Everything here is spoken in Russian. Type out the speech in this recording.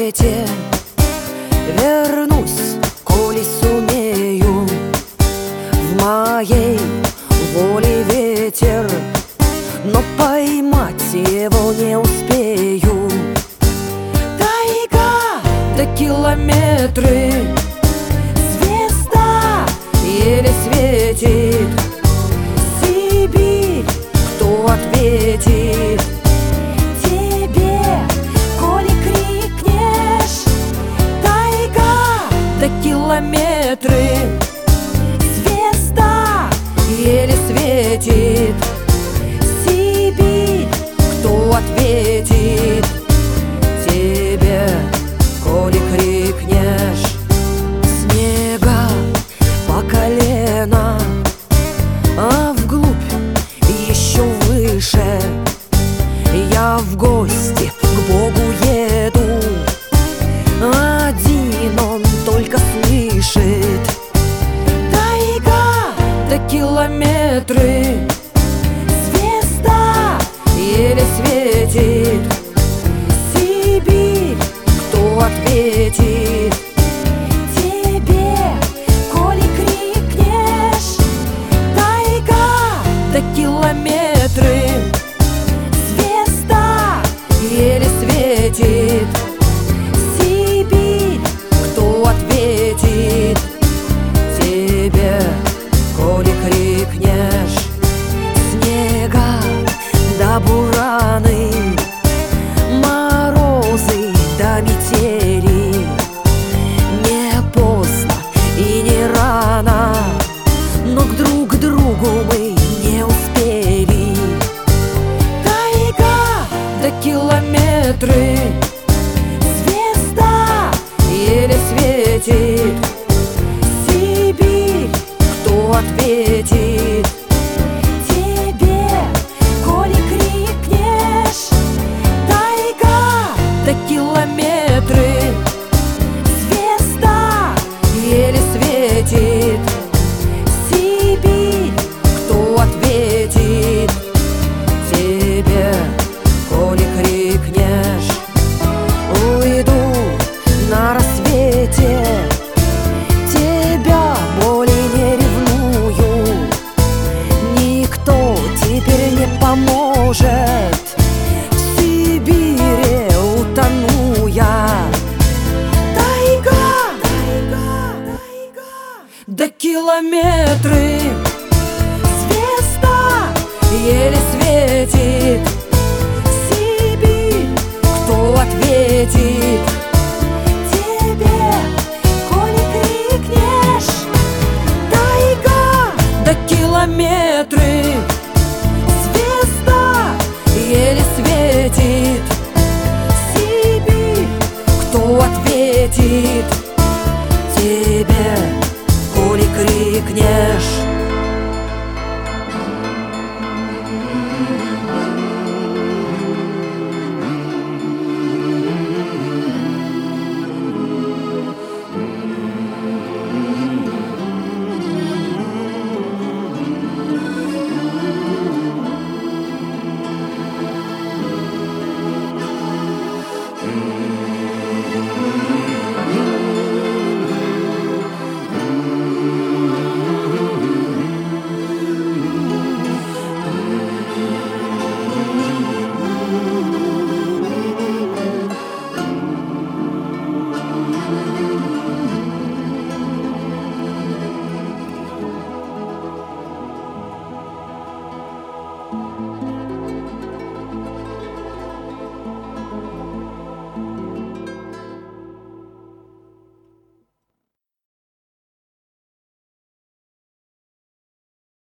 свете вернусь, коли сумею. В моей воле ветер, но поймать его не успею. Тайга до километры, звезда еле светит. Сибирь, кто ответит тебе, коли крикнешь? Тайга до километры, звезда еле светит. Сибирь, кто ответит тебе, коли крикнешь? Снега по колено, а вглубь еще выше я в гости к Богу еду. Один он только слышит. Тайга до километры, звезда еле светит. Сибирь, кто ответит тебе, коли крикнешь? Тайга до километры, звезда еле светит. Сибирь, кто ответит тебе, коли крикнешь? Снега до бураны, морозы до метели. Не поздно и не рано, но друг к другу мы не успели. Тайга до километры, звезда еле светит. Сибирь, кто ответит тебе, коли крикнешь? Тайга до километры, звезда еле светит. Сибирь, кто ответит тебе, коли крикнешь? Уйду на рассвете, тебя более не ревную. Никто теперь не поможет, в Сибири утону я. Тайга, тайга, тайга до километры, звезда еле светит. Сибирь, кто ответит тебе, коли крикнешь? Тайга до километры, звезда еле светит. Сибирь, кто ответит